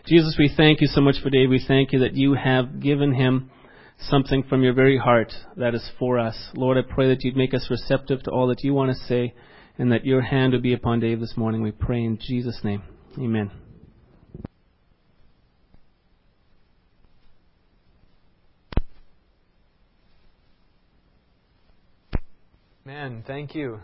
Jesus, we thank you so much for Dave. We thank you that you have given him something from your very heart that is for us. Lord, I pray that you'd make us receptive to all that you want to say and that your hand would be upon Dave this morning. We pray in Jesus' name. Amen. Man, thank you.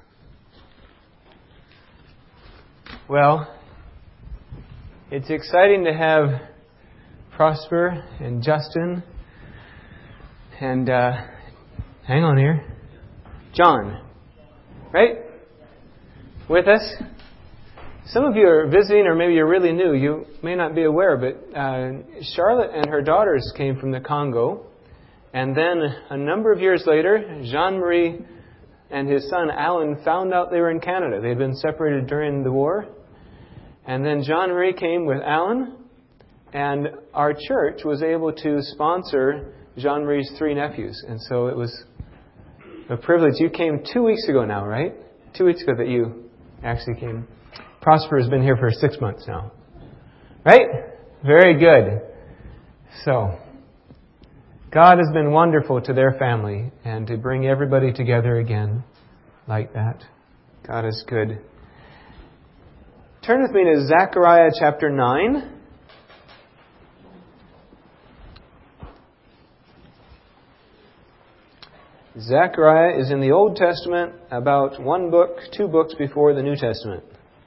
Well, it's exciting to have Prosper and Justin and hang on here, John, right? With us. Some of you are visiting, or maybe you're really new. You may not be aware, but Charlotte and her daughters came from the Congo, and then a number of years later, Jean-Marie and his son Alan found out they were in Canada. They'd been separated during the war. And then Jean-Marie came with Alan, and our church was able to sponsor Jean-Marie's 3 nephews. And so it was a privilege. You came 2 weeks ago now, right? 2 weeks ago that you actually came. Prosper has been here for 6 months now. Right? Very good. So, God has been wonderful to their family, and to bring everybody together again like that. God is good. Turn with me to Zechariah chapter 9. Zechariah is in the Old Testament, about 2 books before the New Testament.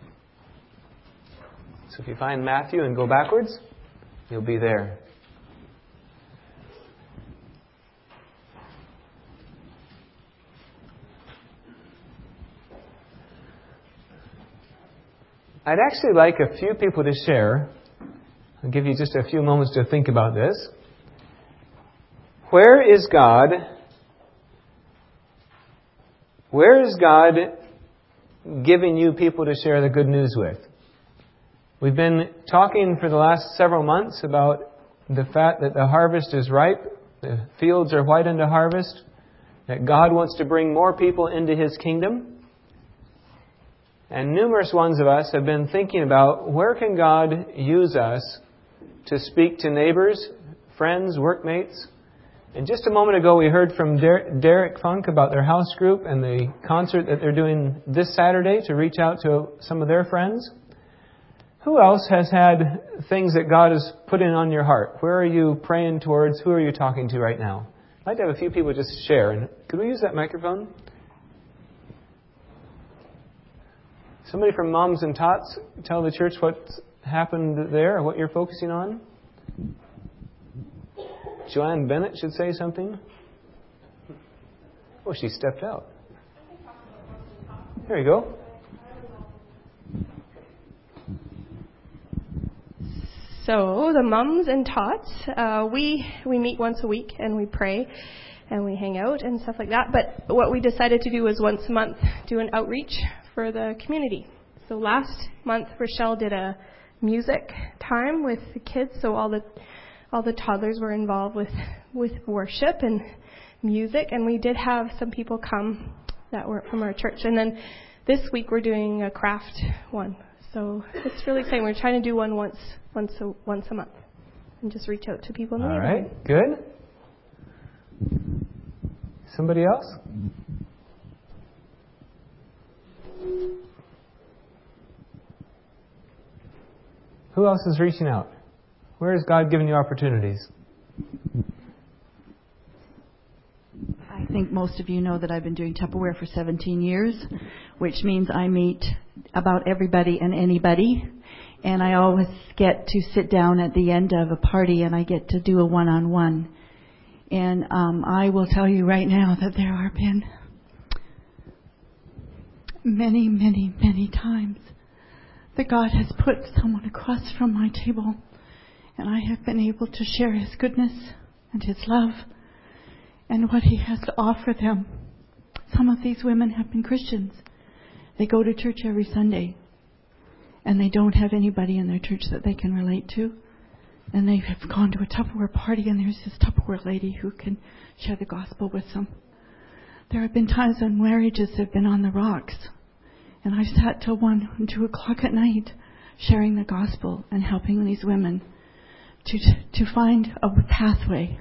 So if you find Matthew and go backwards, you'll be there. I'd actually like a few people to share. I'll give you just a few moments to think about this. Where is God giving you people to share the good news with? We've been talking for the last several months about the fact that the harvest is ripe, the fields are white unto harvest, that God wants to bring more people into His kingdom. And numerous ones of us have been thinking about where can God use us to speak to neighbors, friends, workmates. And just a moment ago we heard from Derek Funk about their house group and the concert that they're doing this Saturday to reach out to some of their friends. Who else has had things that God has put in on your heart? Where are you praying towards? Who are you talking to right now? I'd like to have a few people just share. And could we use that microphone? Somebody from Moms and Tots tell the church what's happened there or what you're focusing on. Joanne Bennett should say something. Oh, she stepped out. There you go. So the Mums and Tots, we meet once a week and we pray and we hang out and stuff like that. But what we decided to do was once a month do an outreach for the community. So last month Rochelle did a music time with the kids. So all the toddlers were involved with worship and music, and we did have some people come that were from our church. And then this week we're doing a craft one. So it's really exciting. We're trying to do one once a month and just reach out to people in the neighborhood. All right, good. Somebody else? Who else is reaching out? Where has God given you opportunities? I think most of you know that I've been doing Tupperware for 17 years, which means I meet about everybody and anybody. And I always get to sit down at the end of a party and I get to do a one-on-one. And I will tell you right now that there have been many, many, many times that God has put someone across from my table and I have been able to share His goodness and His love and what He has to offer them. Some of these women have been Christians. They go to church every Sunday and they don't have anybody in their church that they can relate to. And they have gone to a Tupperware party and there's this Tupperware lady who can share the gospel with them. There have been times when marriages have been on the rocks. And I've sat till 1 and 2 o'clock at night sharing the gospel and helping these women to find a pathway.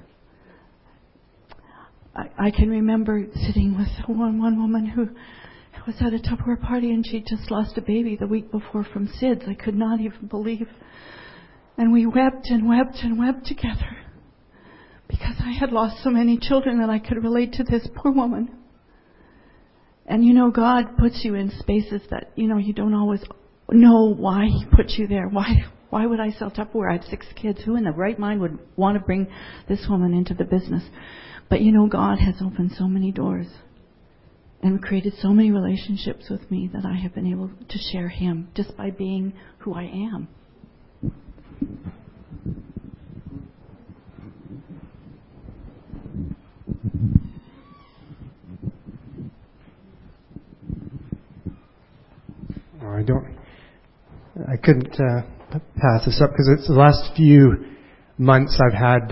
I can remember sitting with one woman who was at a Tupperware party, and she just lost a baby the week before from SIDS. I could not even believe. And we wept and wept and wept together because I had lost so many children that I could relate to this poor woman. And God puts you in spaces that, you don't always know why He puts you there. Why would I sell Tupperware? I had 6 kids. Who in the right mind would want to bring this woman into the business? But God has opened so many doors and created so many relationships with me that I have been able to share Him just by being who I am. I couldn't pass this up because it's the last few months I've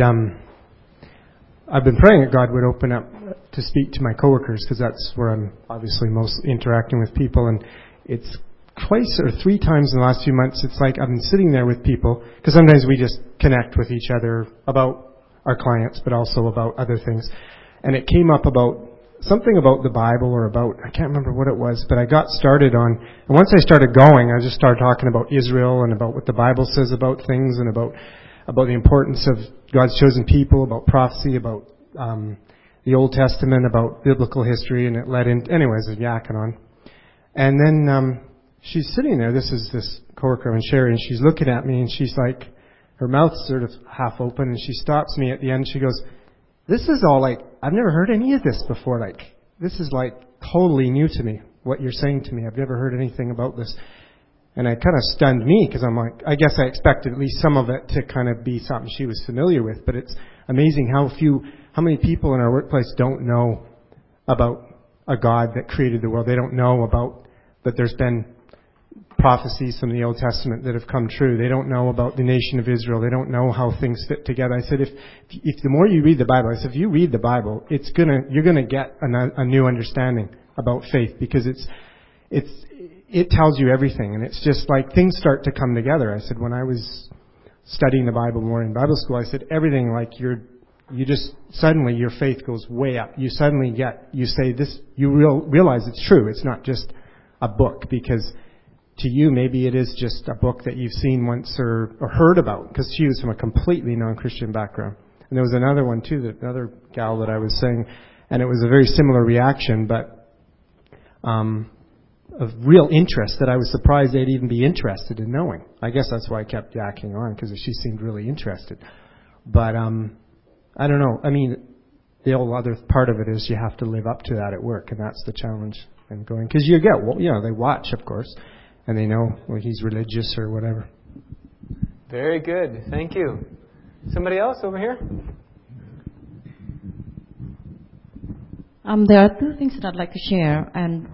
been praying that God would open up to speak to my coworkers, because that's where I'm obviously most interacting with people, and it's twice or 3 times in the last few months it's like I've been sitting there with people, because sometimes we just connect with each other about our clients but also about other things, and it came up about something about the Bible or about, I can't remember what it was, but I got started on, and once I started going, I just started talking about Israel and about what the Bible says about things, and about the importance of God's chosen people, about prophecy, about the Old Testament, about biblical history, and it led in, anyways, yakking on. And then she's sitting there, this coworker, and Sherry, and she's looking at me, and she's like, her mouth's sort of half open, and she stops me at the end, she goes, "This is all like, I've never heard any of this before, like, this is like totally new to me, what you're saying to me. I've never heard anything about this." And it kind of stunned me, because I'm like, I guess I expected at least some of it to kind of be something she was familiar with, but it's amazing how many people in our workplace don't know about a God that created the world. They don't know about that there's been prophecies from the Old Testament that have come true. They don't know about the nation of Israel. They don't know how things fit together. I said, if the more you read the Bible, I said, if you read the Bible, you're gonna get a new understanding about faith, because it tells you everything, and it's just like things start to come together. I said, when I was studying the Bible more in Bible school, I said, everything, like you just suddenly your faith goes way up. You suddenly you say this, you realize it's true. It's not just a book, because to you maybe it is just a book that you've seen once or heard about, because she was from a completely non-Christian background. And there was another one too, another gal that I was saying, and it was a very similar reaction, but of real interest that I was surprised they'd even be interested in knowing. I guess that's why I kept yakking on, because she seemed really interested. But I don't know. I mean, the whole other part of it is you have to live up to that at work, and that's the challenge. And going, because you get, they watch, of course, and they know, he's religious or whatever. Very good. Thank you. Somebody else over here? There are 2 things that I'd like to share, and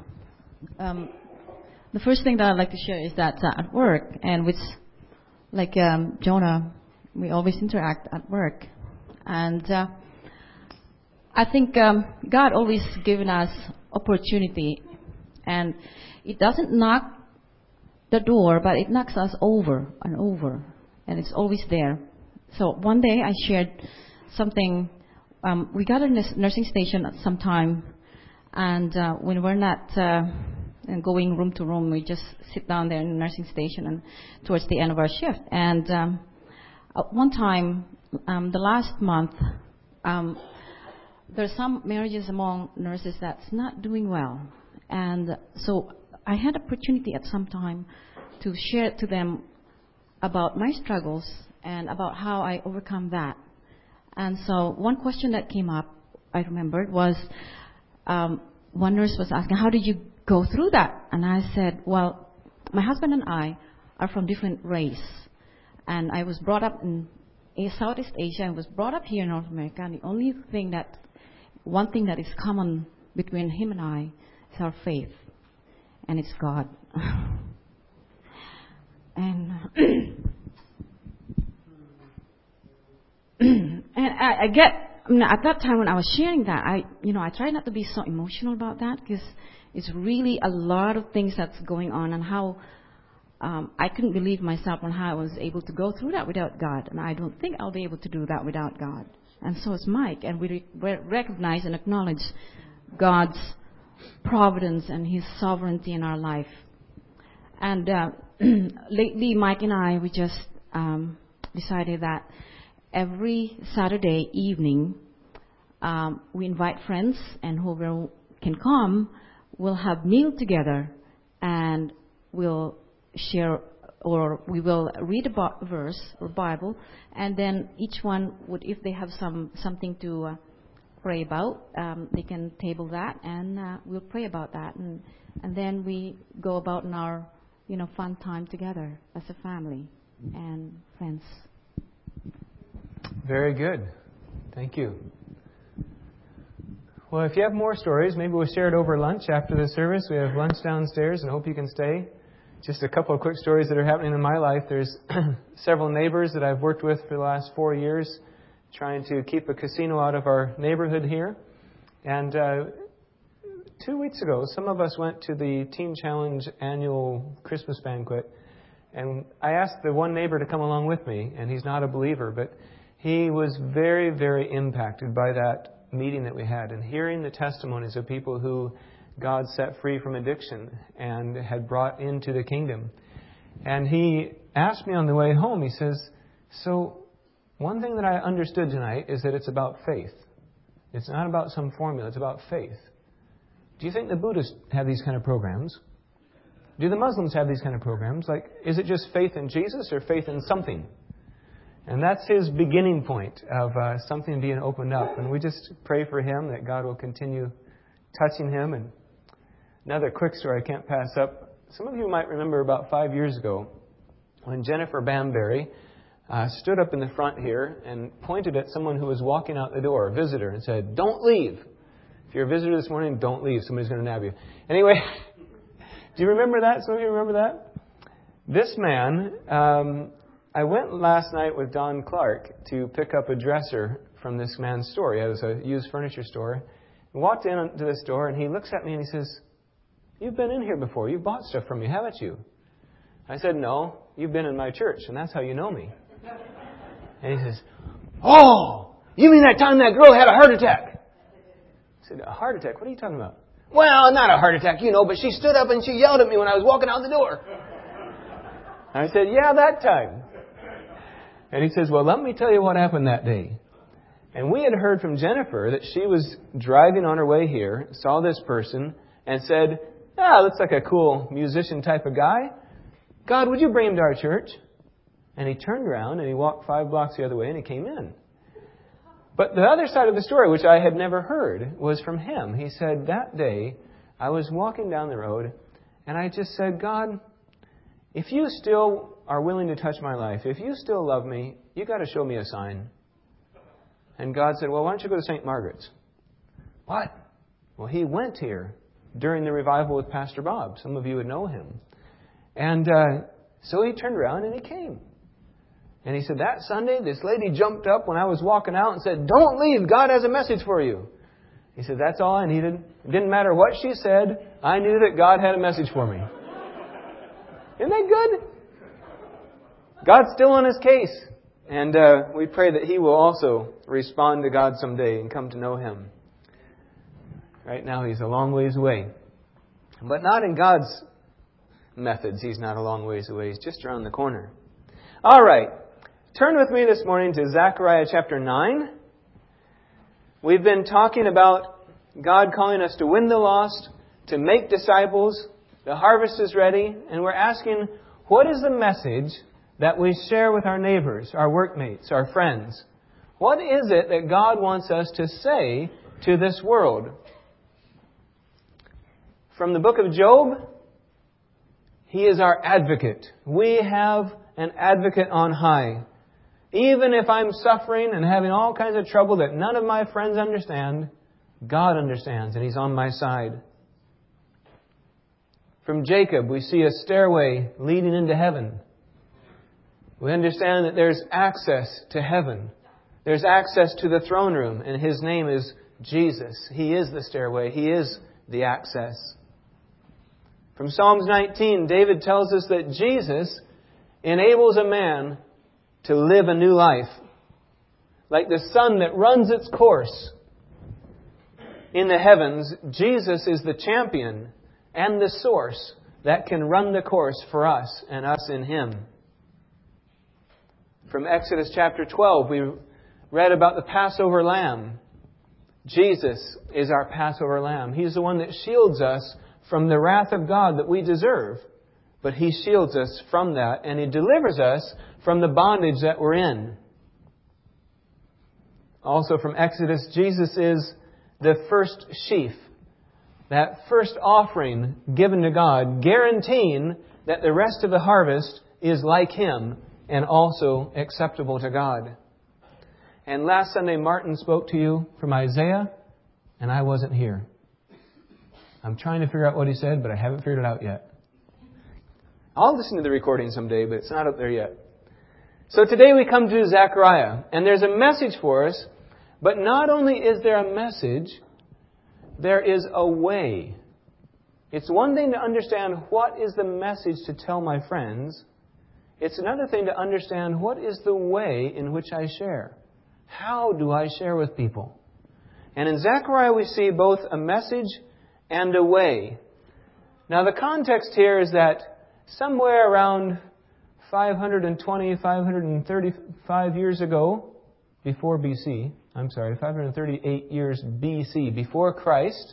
the first thing that I'd like to share is that at work, and with like Jonah, we always interact at work, and I think God always given us opportunity, and it doesn't knock the door, but it knocks us over and over, and it's always there. So one day I shared something. We got a nursing station at some time, and when we're not going room to room, we just sit down there in the nursing station and towards the end of our shift. And at one time, the last month, there's some marriages among nurses that's not doing well. And so I had opportunity at some time to share to them about my struggles and about how I overcome that. And so one question that came up, I remembered, was one nurse was asking, how did you go through that? And I said, well, my husband and I are from different race. And I was brought up in Southeast Asia and was brought up here in North America. And the only thing one thing that is common between him and I is our faith. And it's God. And I get, at that time when I was sharing that, I try not to be so emotional about that, because it's really a lot of things that's going on, and how I couldn't believe myself on how I was able to go through that without God. And I don't think I'll be able to do that without God. And so is Mike. And we recognize and acknowledge God's providence and His sovereignty in our life. And lately, Mike and I, we just decided that every Saturday evening, we invite friends, and whoever can come, we'll have meal together, and we'll share, or we will read a verse or Bible, and then each one would, if they have something to pray about, they can table that, and we'll pray about that, and then we go about in our fun time together as a family and friends. Very good. Thank you. Well, if you have more stories, maybe we'll share it over lunch after the service. We have lunch downstairs, and hope you can stay. Just a couple of quick stories that are happening in my life. There's several neighbors that I've worked with for the last 4 years, trying to keep a casino out of our neighborhood here. And 2 weeks ago, some of us went to the Teen Challenge annual Christmas banquet. And I asked the one neighbor to come along with me, and he's not a believer, but he was very, very impacted by that meeting that we had and hearing the testimonies of people who God set free from addiction and had brought into the kingdom. And he asked me on the way home, he says, so one thing that I understood tonight is that it's about faith. It's not about some formula, it's about faith. Do you think the Buddhists have these kind of programs? Do the Muslims have these kind of programs? Like, is it just faith in Jesus or faith in something? And that's his beginning point of something being opened up. And we just pray for him that God will continue touching him. And another quick story I can't pass up. Some of you might remember about 5 years ago when Jennifer Bamberry stood up in the front here and pointed at someone who was walking out the door, a visitor, and said, "Don't leave. If you're a visitor this morning, don't leave. Somebody's going to nab you." Anyway, do you remember that? Some of you remember that? This man, I went last night with Don Clark to pick up a dresser from this man's store. He has a used furniture store. I walked into the store, and he looks at me and he says, "You've been in here before. You've bought stuff from me, haven't you?" I said, "No, you've been in my church, and that's how you know me." And he says, "Oh, you mean that time that girl had a heart attack?" I said, "A heart attack? What are you talking about?" "Well, not a heart attack, but she stood up and she yelled at me when I was walking out the door." I said, "Yeah, that time." And he says, "Well, let me tell you what happened that day." And we had heard from Jennifer that she was driving on her way here, saw this person, and said, "Looks like a cool musician type of guy. God, would you bring him to our church?" And he turned around and he walked 5 blocks the other way and he came in. But the other side of the story, which I had never heard, was from him. He said, "That day, I was walking down the road and I just said, God, if you still are willing to touch my life, if you still love me, you got to show me a sign." And God said, "Well, why don't you go to St. Margaret's?" "What?" "Well, he went here during the revival with Pastor Bob. Some of you would know him." And so he turned around and he came. And he said, "That Sunday, this lady jumped up when I was walking out and said, 'Don't leave. God has a message for you.'" He said, "That's all I needed. It didn't matter what she said. I knew that God had a message for me." Isn't that good? God's still on his case. And we pray that he will also respond to God someday and come to know him. Right now, he's a long ways away. But not in God's methods. He's not a long ways away. He's just around the corner. All right. Turn with me this morning to Zechariah chapter 9. We've been talking about God calling us to win the lost, to make disciples. The harvest is ready. And we're asking, what is the message that we share with our neighbors, our workmates, our friends? What is it that God wants us to say to this world? From the book of Job, He is our advocate. We have an advocate on high. Even if I'm suffering and having all kinds of trouble that none of my friends understand, God understands and He's on my side. From Jacob, we see a stairway leading into heaven. We understand that there's access to heaven. There's access to the throne room, and His name is Jesus. He is the stairway. He is the access. From Psalms 19, David tells us that Jesus enables a man to live a new life. Like the sun that runs its course in the heavens, Jesus is the champion and the source that can run the course for us and us in Him. From Exodus chapter 12, we read about the Passover lamb. Jesus is our Passover lamb. He's the one that shields us from the wrath of God that we deserve. But He shields us from that, and He delivers us from the bondage that we're in. Also from Exodus, Jesus is the first sheaf, that first offering given to God, guaranteeing that the rest of the harvest is like Him and also acceptable to God. And last Sunday, Martin spoke to you from Isaiah, and I wasn't here. I'm trying to figure out what he said, but I haven't figured it out yet. I'll listen to the recording someday, but it's not up there yet. So today we come to Zechariah, and there's a message for us, but not only is there a message, there is a way. It's one thing to understand what is the message to tell my friends. It's another thing to understand what is the way in which I share. How do I share with people? And in Zechariah we see both a message and a way. Now the context here is that somewhere around 535 years ago, before BC, 538 years BC, before Christ,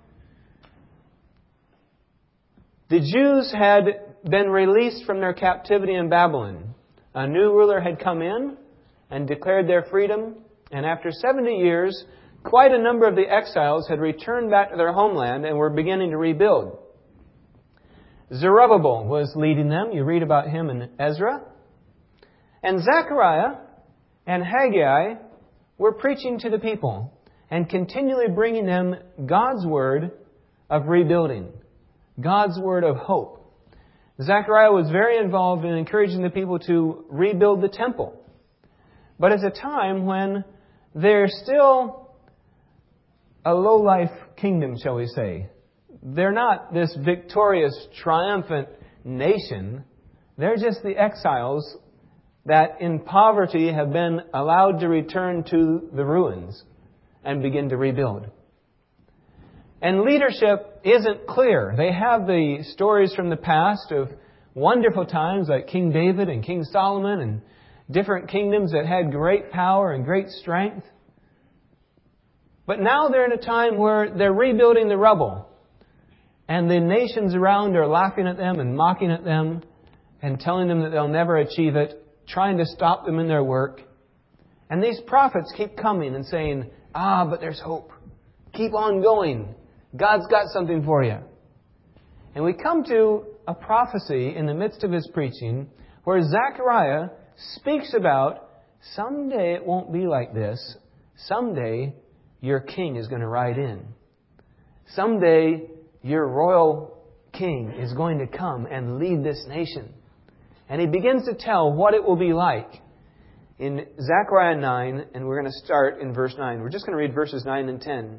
the Jews had been released from their captivity in Babylon. A new ruler had come in and declared their freedom, and after 70 years, quite a number of the exiles had returned back to their homeland and were beginning to rebuild. Zerubbabel was leading them. You read about him in Ezra. And Zechariah and Haggai were preaching to the people and continually bringing them God's word of rebuilding, God's word of hope. Zechariah was very involved in encouraging the people to rebuild the temple. But it's a time when they're still a low-life kingdom, shall we say. They're not this victorious, triumphant nation. They're just the exiles that in poverty have been allowed to return to the ruins and begin to rebuild. And leadership isn't clear. They have the stories from the past of wonderful times like King David and King Solomon and different kingdoms that had great power and great strength. But now they're in a time where they're rebuilding the rubble. And the nations around are laughing at them and mocking at them and telling them that they'll never achieve it, trying to stop them in their work. And these prophets keep coming and saying, but there's hope. Keep on going. God's got something for you. And we come to a prophecy in the midst of his preaching where Zechariah speaks about someday it won't be like this. Someday your king is going to ride in. Someday your royal king is going to come and lead this nation. And he begins to tell what it will be like in Zechariah 9, and we're going to start in verse 9. We're just going to read verses 9 and 10.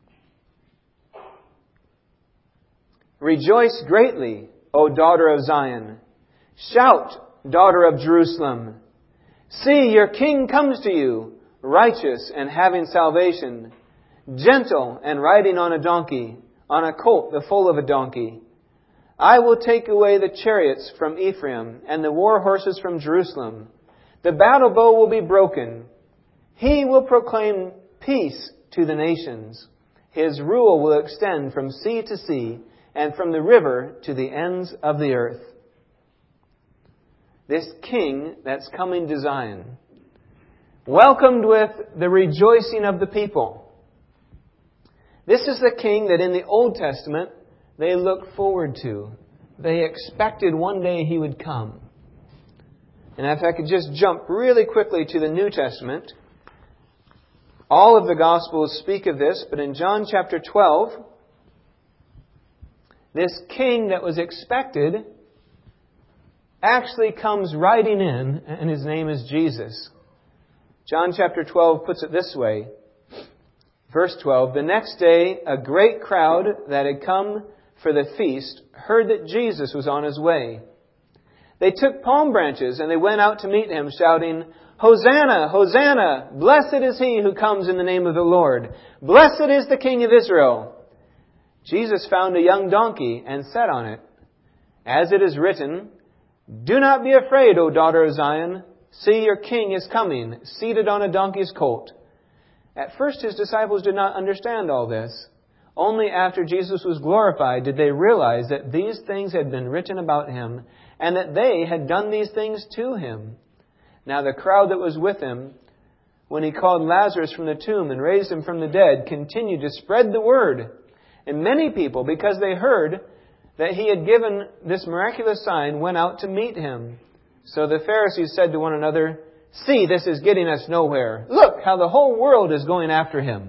Rejoice greatly, O daughter of Zion. Shout, daughter of Jerusalem. See, your king comes to you, righteous and having salvation, gentle and riding on a donkey, on a colt, the foal of a donkey. I will take away the chariots from Ephraim and the war horses from Jerusalem. The battle bow will be broken. He will proclaim peace to the nations. His rule will extend from sea to sea and from the river to the ends of the earth. This king that's coming to Zion, welcomed with the rejoicing of the people. This is the king that in the Old Testament they looked forward to. They expected one day he would come. And if I could just jump really quickly to the New Testament, all of the Gospels speak of this, but in John chapter 12, this king that was expected actually comes riding in, and his name is Jesus. John chapter 12 puts it this way. Verse 12, the next day, a great crowd that had come for the feast heard that Jesus was on his way. They took palm branches and they went out to meet him, shouting, "Hosanna! Hosanna! Blessed is he who comes in the name of the Lord. Blessed is the King of Israel." Jesus found a young donkey and sat on it. As it is written, "Do not be afraid, O daughter of Zion. See, your king is coming, seated on a donkey's colt." At first his disciples did not understand all this. Only after Jesus was glorified did they realize that these things had been written about him and that they had done these things to him. Now the crowd that was with him, when he called Lazarus from the tomb and raised him from the dead, continued to spread the word. And many people, because they heard that he had given this miraculous sign, went out to meet him. So the Pharisees said to one another, "See, this is getting us nowhere. Look how the whole world is going after him."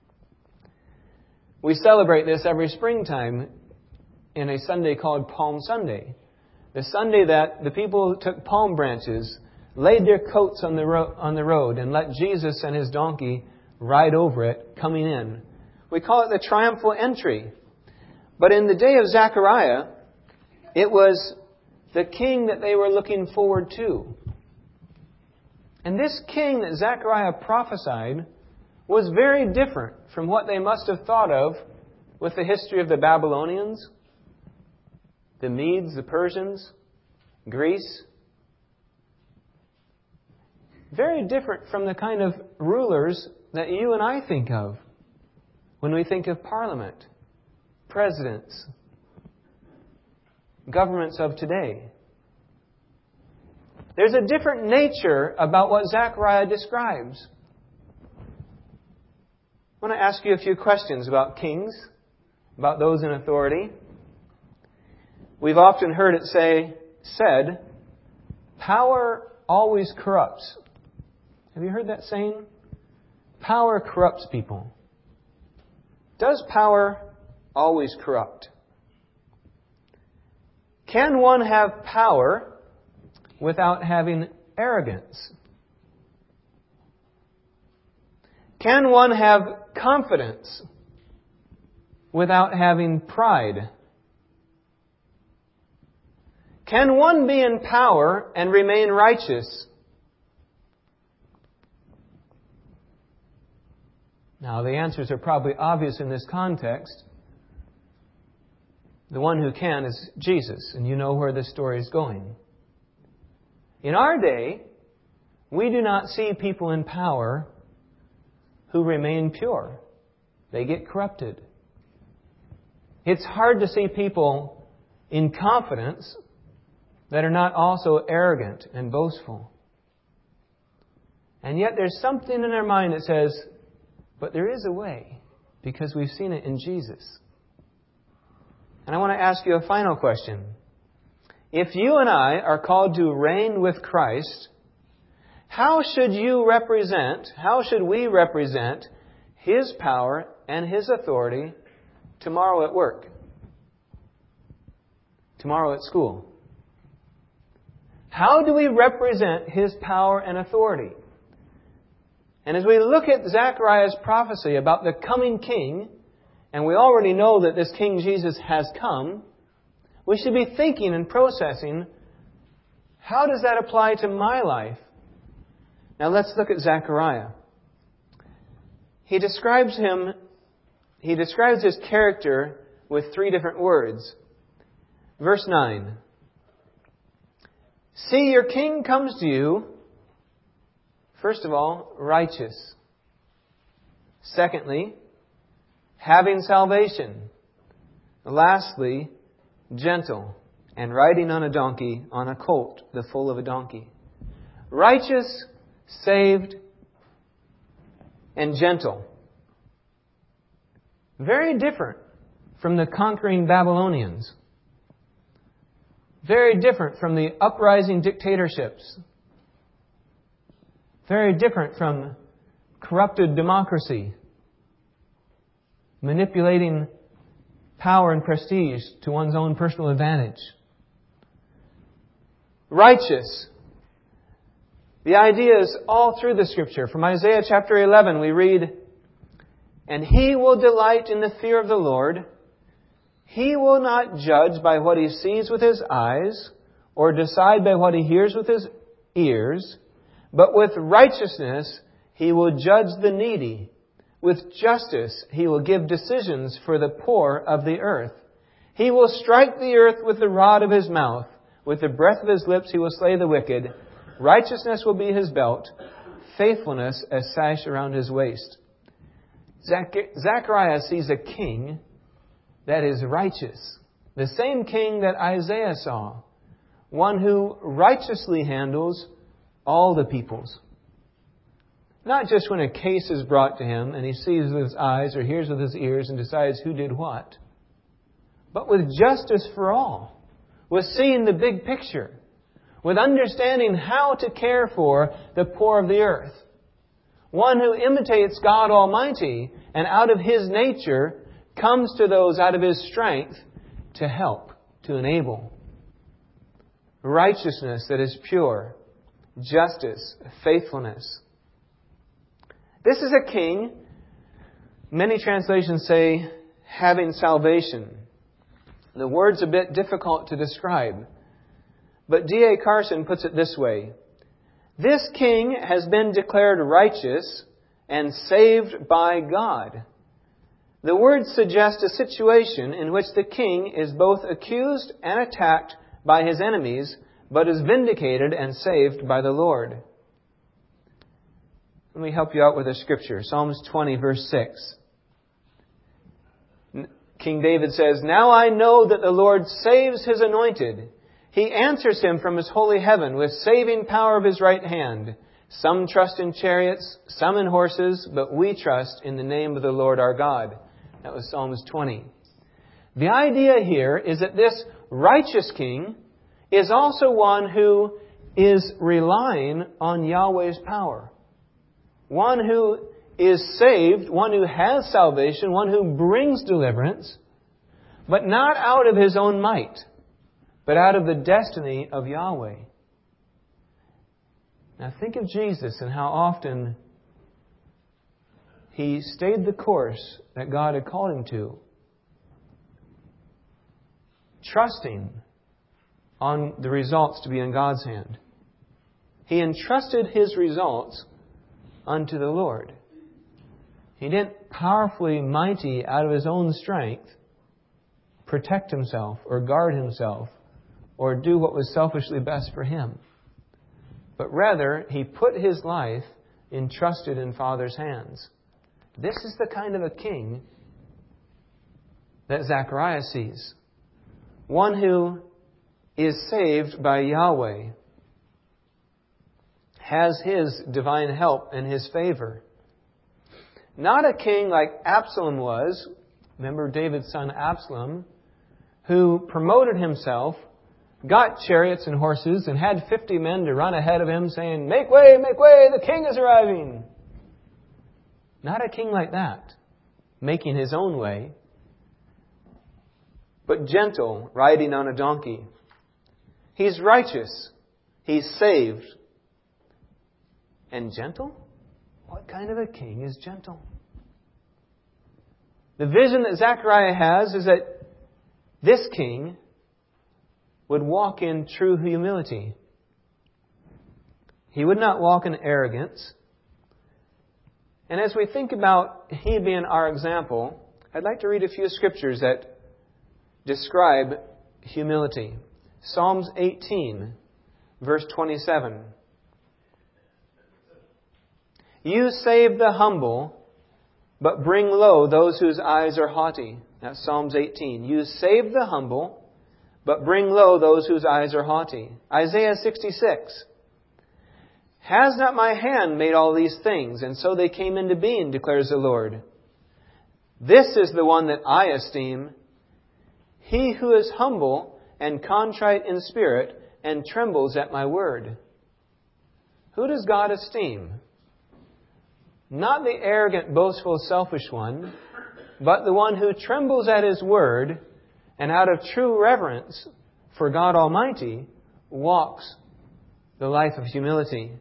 We celebrate this every springtime in a Sunday called Palm Sunday. The Sunday that the people took palm branches, laid their coats on the road, and let Jesus and his donkey ride over it, coming in. We call it the triumphal entry. But in the day of Zechariah, it was the king that they were looking forward to. And this king that Zechariah prophesied was very different from what they must have thought of with the history of the Babylonians, the Medes, the Persians, Greece. Very different from the kind of rulers that you and I think of when we think of parliament, presidents, governments of today. There's a different nature about what Zechariah describes. I want to ask you a few questions about kings, about those in authority. We've often heard it said, "Power always corrupts." Have you heard that saying? Power corrupts people. Does power always corrupt? Can one have power without having arrogance? Can one have confidence without having pride? Can one be in power and remain righteous? Now, the answers are probably obvious in this context. The one who can is Jesus, and you know where this story is going. In our day, we do not see people in power who remain pure. They get corrupted. It's hard to see people in confidence that are not also arrogant and boastful. And yet there's something in our mind that says, but there is a way, because we've seen it in Jesus. And I want to ask you a final question. If you and I are called to reign with Christ, how should we represent His power and His authority tomorrow at work? Tomorrow at school? How do we represent His power and authority? And as we look at Zechariah's prophecy about the coming king, and we already know that this King Jesus has come, we should be thinking and processing, how does that apply to my life? Now let's look at Zechariah. He describes his character with 3 different words. Verse 9. See, your king comes to you, first of all, righteous. Secondly, having salvation. Lastly, gentle, and riding on a donkey, on a colt, the foal of a donkey. Righteous, saved, and gentle. Very different from the conquering Babylonians. Very different from the uprising dictatorships. Very different from corrupted democracy, manipulating power and prestige to one's own personal advantage. Righteous. The idea is all through the Scripture. From Isaiah chapter 11 we read, "And he will delight in the fear of the Lord. He will not judge by what he sees with his eyes, or decide by what he hears with his ears, but with righteousness he will judge the needy. With justice he will give decisions for the poor of the earth. He will strike the earth with the rod of his mouth. With the breath of his lips he will slay the wicked. Righteousness will be his belt, faithfulness a sash around his waist. Zechariah sees a king that is righteous. The same king that Isaiah saw. One who righteously handles all the peoples. Not just when a case is brought to him and he sees with his eyes or hears with his ears and decides who did what. But with justice for all. With seeing the big picture. With understanding how to care for the poor of the earth. One who imitates God Almighty and out of His nature comes to those out of His strength to help, to enable. Righteousness that is pure. Justice, faithfulness. This is a king, many translations say, having salvation. The word's a bit difficult to describe. But D.A. Carson puts it this way. This king has been declared righteous and saved by God. The words suggest a situation in which the king is both accused and attacked by his enemies, but is vindicated and saved by the Lord. Let me help you out with a scripture. Psalms 20, verse 6. King David says, "Now I know that the Lord saves His anointed. He answers him from His holy heaven with saving power of His right hand. Some trust in chariots, some in horses, but we trust in the name of the Lord our God." That was Psalms 20. The idea here is that this righteous king is also one who is relying on Yahweh's power. One who is saved, one who has salvation, one who brings deliverance, but not out of his own might, but out of the destiny of Yahweh. Now think of Jesus and how often He stayed the course that God had called Him to, trusting on the results to be in God's hand. He entrusted His results unto the Lord. He didn't powerfully, mighty, out of His own strength, protect Himself or guard Himself or do what was selfishly best for Him. But rather, He put His life entrusted in Father's hands. This is the kind of a king that Zechariah sees. One who is saved by Yahweh, has His divine help and His favor. Not a king like Absalom was. Remember David's son Absalom, who promoted himself, got chariots and horses, and had 50 men to run ahead of him saying, make way, the king is arriving." Not a king like that, making his own way, but gentle, riding on a donkey. He's righteous. He's saved. And gentle? What kind of a king is gentle? The vision that Zechariah has is that this king would walk in true humility. He would not walk in arrogance. And as we think about he being our example, I'd like to read a few scriptures that describe humility. Psalms 18, verse 27. "You save the humble, but bring low those whose eyes are haughty." That's Psalms 18. "You save the humble, but bring low those whose eyes are haughty." Isaiah 66. "Has not my hand made all these things, and so they came into being, declares the Lord. This is the one that I esteem, he who is humble and contrite in spirit and trembles at my word." Who does God esteem? Not the arrogant, boastful, selfish one, but the one who trembles at His word and out of true reverence for God Almighty walks the life of humility.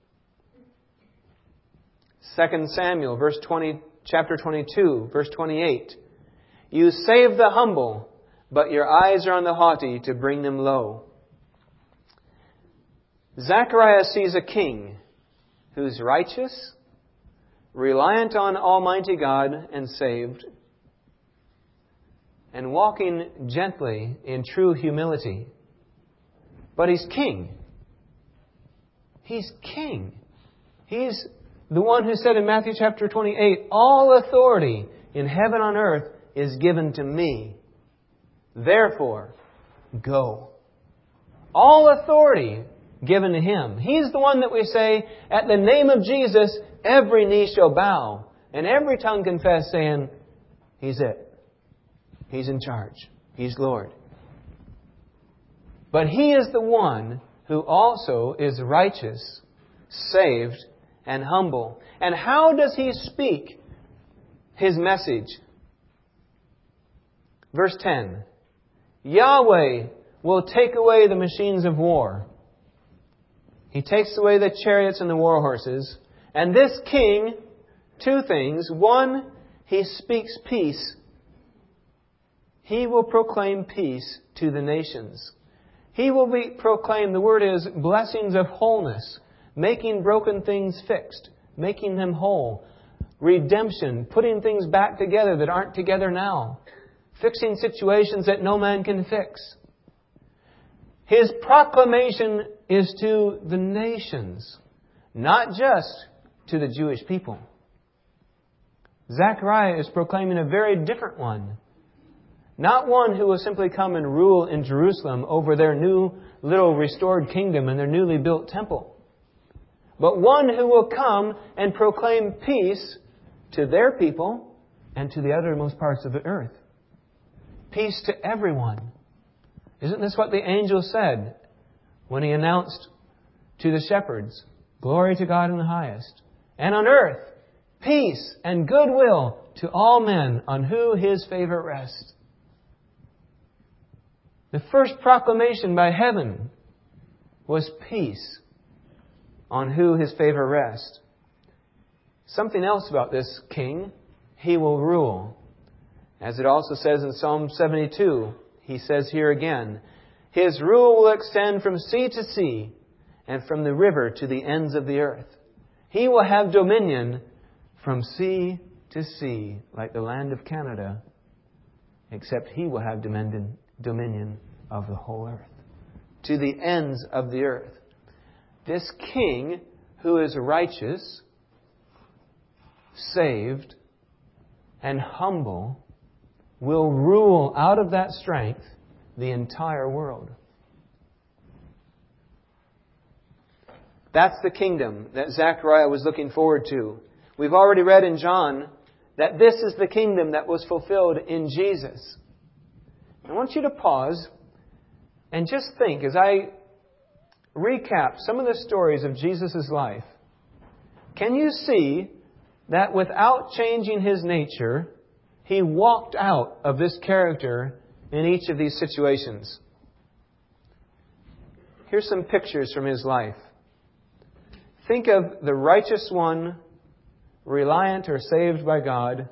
2 Samuel chapter 22, verse 28. "You save the humble, but your eyes are on the haughty to bring them low. Zechariah sees a king who's righteous, reliant on Almighty God and saved, and walking gently in true humility. But he's king. He's king. He's the one who said in Matthew chapter 28, all authority in heaven and on earth is given to me. Therefore, go. All authority given to Him. He's the one that we say, at the name of Jesus, every knee shall bow, and every tongue confess, saying, He's it. He's in charge. He's Lord. But He is the one who also is righteous, saved, and humble. And how does He speak His message? Verse 10. Yahweh will take away the machines of war. He takes away the chariots and the war horses. And this king, two things. One, he speaks peace. He will proclaim peace to the nations. He will proclaim, the word is, blessings of wholeness, making broken things fixed, making them whole. Redemption, putting things back together that aren't together now. Fixing situations that no man can fix. His proclamation is to the nations, not just to the Jewish people. Zechariah is proclaiming a very different one. Not one who will simply come and rule in Jerusalem over their new little restored kingdom and their newly built temple. But one who will come and proclaim peace to their people and to the uttermost parts of the earth. Peace to everyone. Isn't this what the angel said when he announced to the shepherds, glory to God in the highest, and on earth, peace and goodwill to all men on who His favor rests. The first proclamation by heaven was peace on who His favor rests. Something else about this king, He will rule. As it also says in Psalm 72, He says here again, His rule will extend from sea to sea and from the river to the ends of the earth. He will have dominion from sea to sea, like the land of Canada, except He will have dominion of the whole earth, to the ends of the earth. This king who is righteous, saved, and humble will rule out of that strength the entire world. That's the kingdom that Zechariah was looking forward to. We've already read in John that this is the kingdom that was fulfilled in Jesus. I want you to pause and just think as I recap some of the stories of Jesus' life. Can you see that without changing His nature, He walked out of this character in each of these situations? Here's some pictures from His life. Think of the righteous one, reliant or saved by God,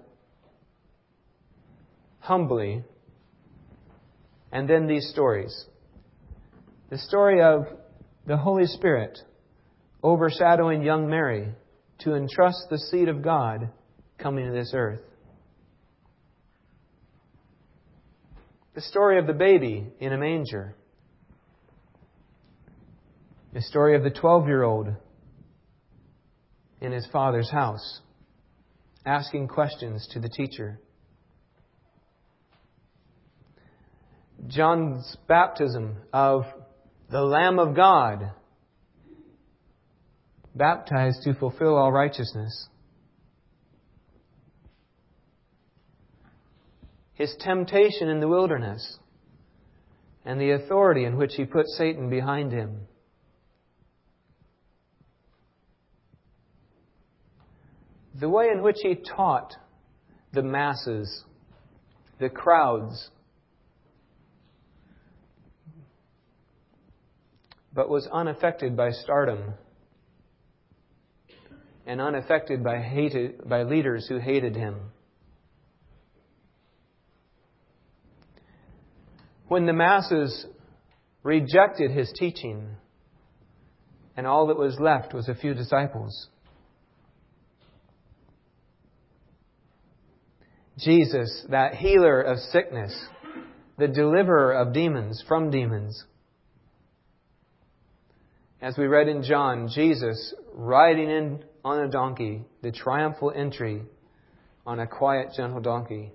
humbly, and then these stories. The story of the Holy Spirit overshadowing young Mary to entrust the seed of God coming to this earth. The story of the baby in a manger. The story of the 12-year-old in his father's house, asking questions to the teacher. John's baptism of the Lamb of God, baptized to fulfill all righteousness. His temptation in the wilderness and the authority in which He put Satan behind Him. The way in which He taught the masses, the crowds, but was unaffected by stardom and unaffected by leaders who hated Him. when the masses rejected His teaching, and all that was left was a few disciples. Jesus, that healer of sickness, the deliverer of demons from demons. As we read in John, Jesus riding in on a donkey, the triumphal entry on a quiet, gentle donkey.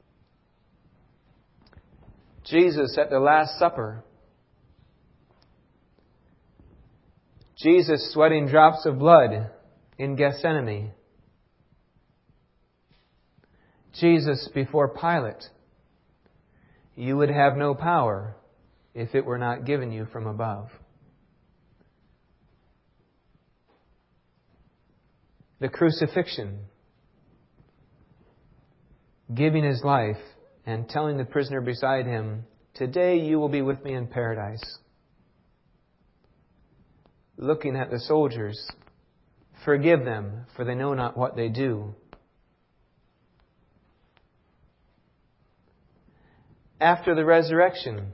Jesus at the Last Supper. Jesus sweating drops of blood in Gethsemane. Jesus before Pilate. You would have no power if it were not given you from above. The crucifixion. Giving His life and telling the prisoner beside Him, today you will be with me in paradise. Looking at the soldiers, forgive them, for they know not what they do. After the resurrection,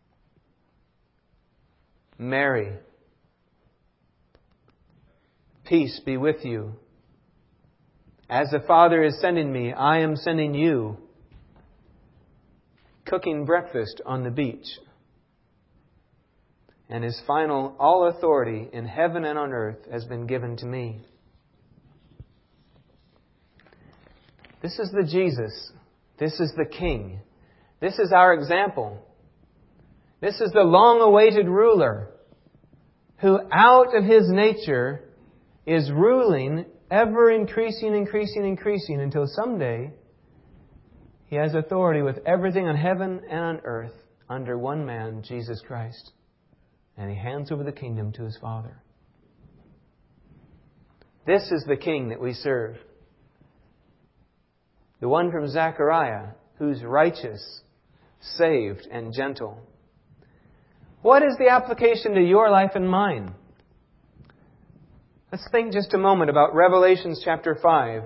Mary, peace be with you. As the Father is sending me, I am sending you. Cooking breakfast on the beach. And His final, all authority in heaven and on earth has been given to me. This is the Jesus. This is the King. This is our example. This is the long-awaited ruler who out of His nature is ruling, ever increasing until someday He has authority with everything on heaven and on earth under one man, Jesus Christ. And He hands over the kingdom to His Father. This is the King that we serve. The one from Zechariah, who's righteous, saved, and gentle. What is the application to your life and mine? Let's think just a moment about Revelation chapter 5,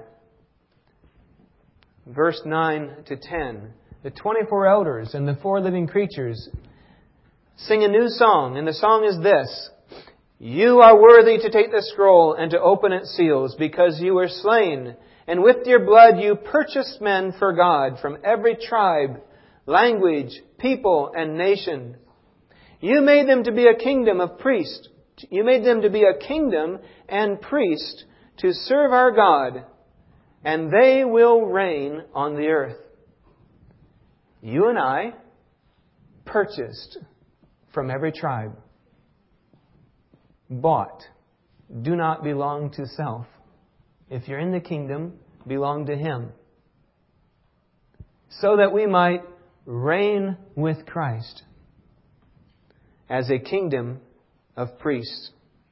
verse 9 to 10. The 24 elders and the 4 living creatures sing a new song, and the song is this: You are worthy to take the scroll and to open its seals, because you were slain, and with your blood you purchased men for God from every tribe, language, people, and nation. You made them to be a kingdom of priests. You made them to be a kingdom and priest to serve our God, and they will reign on the earth. You and I, purchased from every tribe, bought, do not belong to self. If you're in the kingdom, belong to Him. So that we might reign with Christ as a kingdom of priests.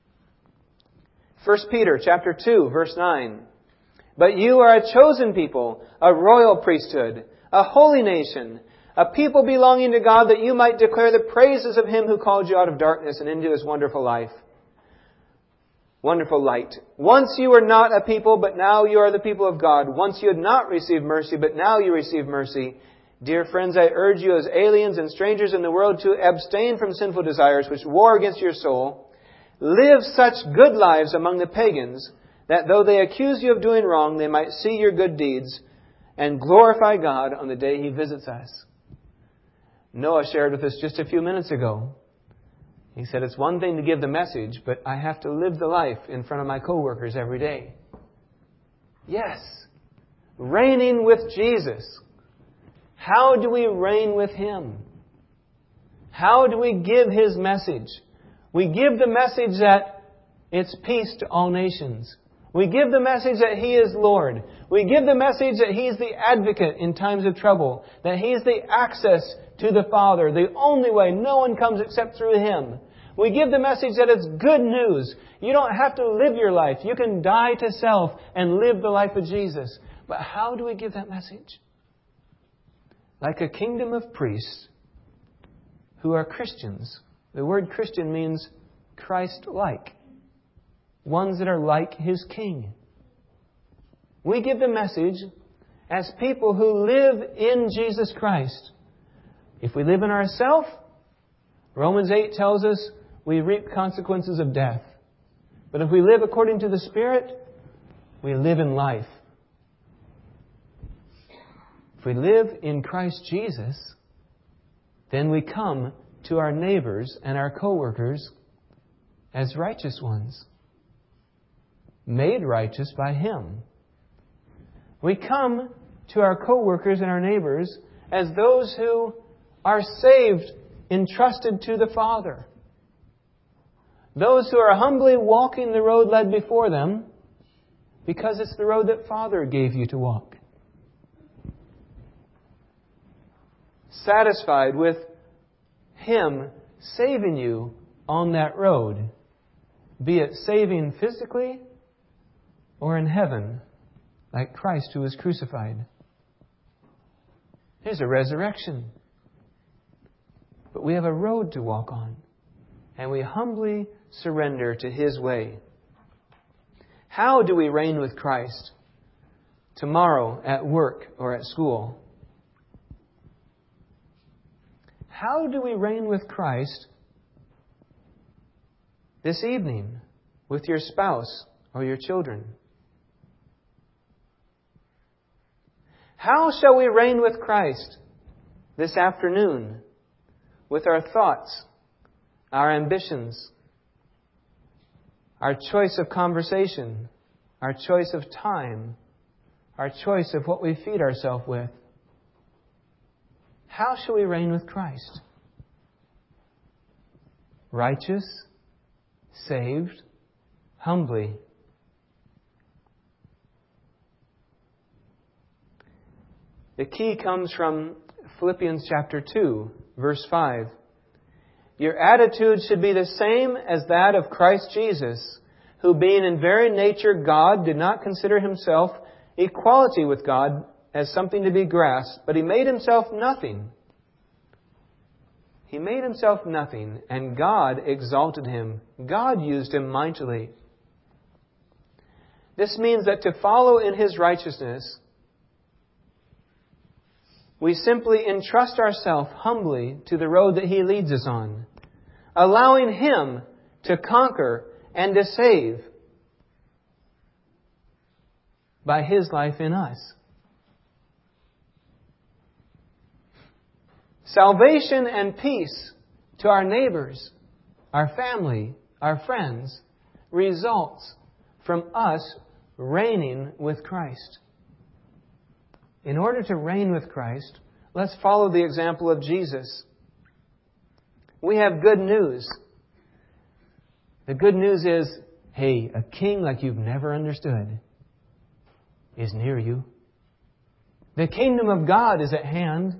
1 Peter chapter 2, verse 9. But you are a chosen people, a royal priesthood, a holy nation, a people belonging to God, that you might declare the praises of Him who called you out of darkness and into His wonderful life. Wonderful light. Once you were not a people, but now you are the people of God. Once you had not received mercy, but now you receive mercy. Dear friends, I urge you as aliens and strangers in the world to abstain from sinful desires which war against your soul. Live such good lives among the pagans, that though they accuse you of doing wrong, they might see your good deeds and glorify God on the day He visits us. Noah shared with us just a few minutes ago. He said, it's one thing to give the message, but I have to live the life in front of my coworkers every day. Yes, reigning with Jesus. How do we reign with Him? How do we give His message? We give the message that it's peace to all nations. We give the message that He is Lord. We give the message that He's the advocate in times of trouble. That He is the access to the Father. The only way. No one comes except through Him. We give the message that it's good news. You don't have to live your life. You can die to self and live the life of Jesus. But how do we give that message? Like a kingdom of priests who are Christians. The word Christian means Christ-like. Ones that are like His King. We give the message as people who live in Jesus Christ. If we live in ourself, Romans 8 tells us we reap consequences of death. But if we live according to the Spirit, we live in life. If we live in Christ Jesus, then we come to our neighbors and our co-workers as righteous ones, made righteous by Him. We come to our co-workers and our neighbors as those who are saved, entrusted to the Father. Those who are humbly walking the road led before them because it's the road that Father gave you to walk. Satisfied with Him saving you on that road, be it saving physically or in heaven, like Christ who was crucified. There's a resurrection. But we have a road to walk on, and we humbly surrender to His way. How do we reign with Christ tomorrow at work or at school? How do we reign with Christ this evening with your spouse or your children? How shall we reign with Christ this afternoon with our thoughts, our ambitions, our choice of conversation, our choice of time, our choice of what we feed ourselves with? How shall we reign with Christ? Righteous, saved, humbly. The key comes from Philippians chapter 2, verse 5. Your attitude should be the same as that of Christ Jesus, who being in very nature God, did not consider Himself equality with God as something to be grasped, but He made Himself nothing. He made Himself nothing, and God exalted Him. God used Him mightily. This means that to follow in His righteousness, we simply entrust ourselves humbly to the road that He leads us on, allowing Him to conquer and to save by His life in us. Salvation and peace to our neighbors, our family, our friends, results from us reigning with Christ. In order to reign with Christ, let's follow the example of Jesus. We have good news. The good news is, hey, a king like you've never understood is near you. The kingdom of God is at hand.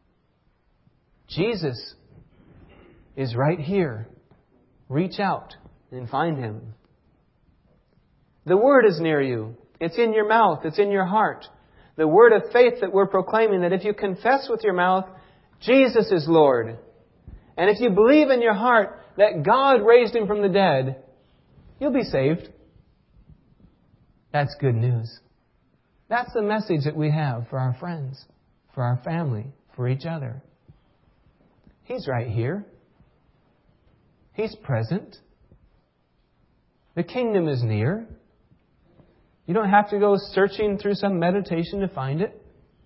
Jesus is right here. Reach out and find Him. The Word is near you. It's in your mouth. It's in your heart. The word of faith that we're proclaiming, that if you confess with your mouth, Jesus is Lord, and if you believe in your heart that God raised Him from the dead, you'll be saved. That's good news. That's the message that we have for our friends, for our family, for each other. He's right here. He's present. The kingdom is near. You don't have to go searching through some meditation to find it.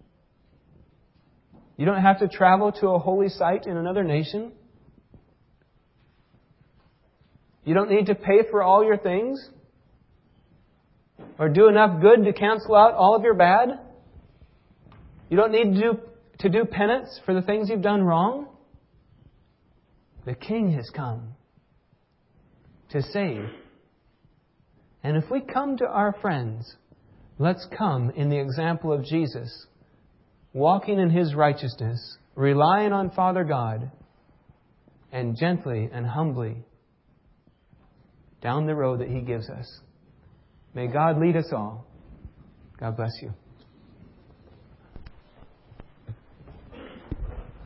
You don't have to travel to a holy site in another nation. You don't need to pay for all your things or do enough good to cancel out all of your bad. You don't need to do penance for the things you've done wrong. The King has come to save. And if we come to our friends, let's come in the example of Jesus, walking in His righteousness, relying on Father God, and gently and humbly down the road that He gives us. May God lead us all. God bless you.